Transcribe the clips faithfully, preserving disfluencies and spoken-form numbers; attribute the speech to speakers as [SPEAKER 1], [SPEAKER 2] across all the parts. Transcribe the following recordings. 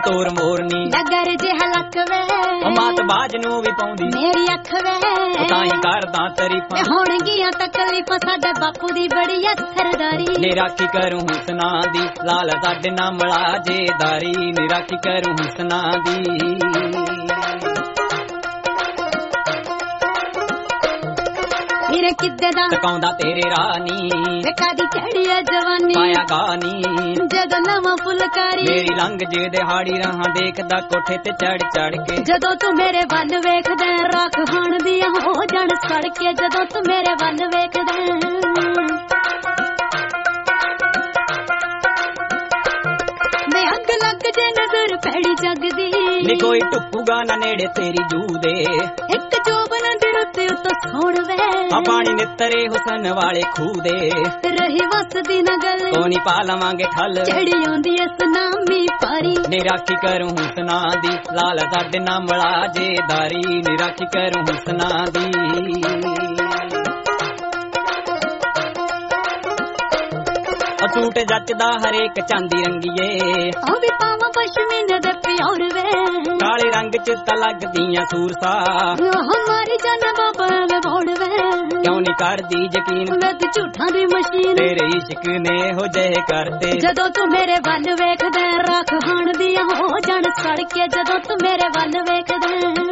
[SPEAKER 1] ਤੋਰ ਮੋਰਨੀ
[SPEAKER 2] ਨਗਰ ਜਿਹਾ ਲੱਕ ਵੇ
[SPEAKER 1] ਮਾਤ ਬਾਜ ਨੂੰ ਵੀ ਪਾਉਂਦੀ
[SPEAKER 2] ਮੇਰੀ ਅੱਖ ਵੇ
[SPEAKER 1] ਤਾਂ ਹੀ ਕਰਦਾ ਤਾਰੀਫਾਂ
[SPEAKER 2] ਹੋਣਗੀਆਂ ਤਕਲੀਫਾਂ ਸਾਡੇ ਬਾਪੂ ਦੀ ਬੜੀ ਅਸਰਦਾਰੀ
[SPEAKER 1] ਨੀ ਰਾਖੀ ਕਰੂ ਹੁਸਨਾ ਦੀ ਲਾਲ ਸਾਡੇ ਨਾਲ ਮਲਾ ਜੇਦਾਰੀ ਨੀ ਰਾਖੀ ਕਰੂ ਹੁਸਨਾ ਦੀ
[SPEAKER 2] ਮੇਰੇ ਕਿੱਦੇ ਦਾ
[SPEAKER 1] ਟਕਾਉਂਦਾ ਤੇਰੇ ਰਾਨੀ
[SPEAKER 2] ਕਾਦੀ ਚੜੀ ਆ ਜਵਾਨੀ
[SPEAKER 1] ਪਾਇਆ ਗਾਨੀ
[SPEAKER 2] ਜਦੋਂ ਨਵਾਂ ਫੁਲਕਾਰੀ
[SPEAKER 1] ਮੇਰੀ ਲੰਘ ਜੇ ਦਿਹਾੜੀ ਰਹਾ ਦੇਖਦਾ ਕੋਠੇ ਤੇ ਚੜ ਚੜ ਕੇ
[SPEAKER 2] ਜਦੋਂ ਤੂੰ ਮੇਰੇ ਵੱਲ ਵੇਖਦਾ ਰੱਖ ਖਾਣ ਦੀਆਂ ਹੋ ਜਾਣ ਸੜ ਕੇ ਜਦੋਂ ਤੂੰ ਮੇਰੇ ਵੱਲ ਵੇਖਦਾ ਮੈਂ ਅੱਗ ਲੱਗ ਜੇ ਨਜ਼ਰ ਪੈੜੀ ਜਗਦੀ
[SPEAKER 1] ਨੀ ਕੋਈ ਟੁੱਕੂਗਾ ਨਾ ਨੇੜੇ ਤੇਰੀ ਜੂ ਦੇ
[SPEAKER 2] ਇੱਕ ਜੋਬਨ ਦੇ ਰੁੱਤੇ ਉੱਤੋਂ ਸੌਣ ਵੇ
[SPEAKER 1] ਆ ਪਾਣੀ ਨਿੱਤਰੇ ਹੁਸਨ ਵਾਲੇ ਖੂਹ ਦੇ
[SPEAKER 2] ਰਹੀ ਵਸਦੀ ਨਾ ਗੱਲ
[SPEAKER 1] ਕੋਨੀ ਪਾ ਲਵਾਂਗੇ ਠੱਲ
[SPEAKER 2] ਚੜੀ ਆਉਂਦੀ ਐ ਸੁਨਾਮੀ ਪਾਰੀ
[SPEAKER 1] ਨੀ ਰਾਖੀ ਕਰੂ ਹੁਸਨਾ ਦੀ ਲਾਲ ਸਾਡੇ ਨਾਲ ਮਲਾ ਜੇਦਾਰੀ ਨੀ ਰਾਖੀ ਕਰੂ ਹੁਸਨਾ ਦੀ ਸੂਟ ਜੱਚਦਾ ਹਰੇਕ ਚਾਂਦੀ ਰੰਗੀਏ
[SPEAKER 2] ਉਹ ਵੀ ਪਾਵਾਂ ਪਸ਼ਮੀਨੇ ਦੇ ਪਿਓਰ ਵੇ
[SPEAKER 1] ਕਾਲੇ ਰੰਗ ਚ ਤਾਂ ਲੱਗਦੀਆਂ ਸੂਰਸਾ
[SPEAKER 2] ਹਮਾਰੀ ਜਾਨ ਬਾਬਾ ਵੇ ਬੋੜ ਵੇ
[SPEAKER 1] ਕਿਉਂ ਨਹੀਂ ਕਰਦੀ ਯਕੀਨ
[SPEAKER 2] ਵੇ ਤੂੰ ਝੂਠਾਂ ਦੀ ਮਸ਼ੀਨ
[SPEAKER 1] ਤੇਰੇ ਇਸ਼ਕ ਨੇ ਹੋ ਜਿਹੇ ਕਰਤੇ
[SPEAKER 2] ਜਦੋਂ ਤੂੰ ਮੇਰੇ ਵੱਲ ਵੇਖਦਾ ਰੱਖ ਖਾਣ ਦੀਆਂ ਹੋ ਜਾਣ ਸੜ ਕੇ ਜਦੋਂ ਤੂੰ ਮੇਰੇ ਵੱਲ ਵੇਖਦਾ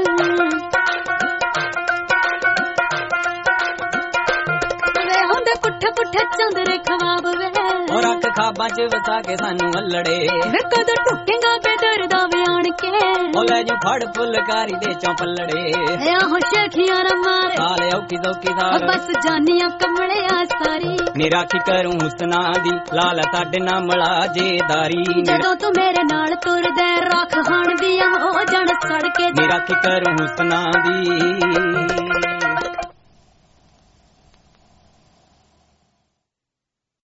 [SPEAKER 2] ਵੇ ਹੁੰਦੇ ਪੁੱਠੇ ਪੁੱਠੇ ਚੰਦਰੇ ਖਵਾਬ ਵੇ
[SPEAKER 1] ਔਰ ਅੱਖ ਖਾਬਾਂ ਚ ਵਸਾ ਕੇ ਸਾਨੂੰ ਅਲੜੇ
[SPEAKER 2] ਵੇ ਕਦੋਂ ਟੁੱਟੇਗਾ ਬੇਦਰ ਦਾ ਵਿਆਣ ਕੇ
[SPEAKER 1] ਉਹ ਲੈ ਜੂ ਫੜ ਫੁਲਕਾਰੀ ਦੇ ਚੋਂ ਪੱਲੜੇ
[SPEAKER 2] ਆਹੋ ਸ਼ੇਖੀਆਂ ਰ ਮਾਰੇ
[SPEAKER 1] ਸਾਲੇ ਔਕੀ ਸੌਕੀ ਸਾਲ
[SPEAKER 2] ਬਸ ਜਾਨੀਆਂ ਕਮਲਿਆ ਸਾਰੀ
[SPEAKER 1] ਨੀ ਰਾਖੀ ਕਰੂ ਹੁਸਨਾ ਦੀ ਲਾਲ ਸਾਡੇ ਨਾਲ ਮਲਾ ਜੇਦਾਰੀ
[SPEAKER 2] ਜਦੋਂ ਤੂੰ ਮੇਰੇ ਨਾਲ ਤੁਰਦਾ ਰੱਖ ਖਾਣ ਦੀਆਂ ਹੋ ਜਾਣ ਸੜ ਕੇ
[SPEAKER 1] ਨੀ ਰਾਖੀ ਕਰੂ ਹੁਸਨਾ ਦੀ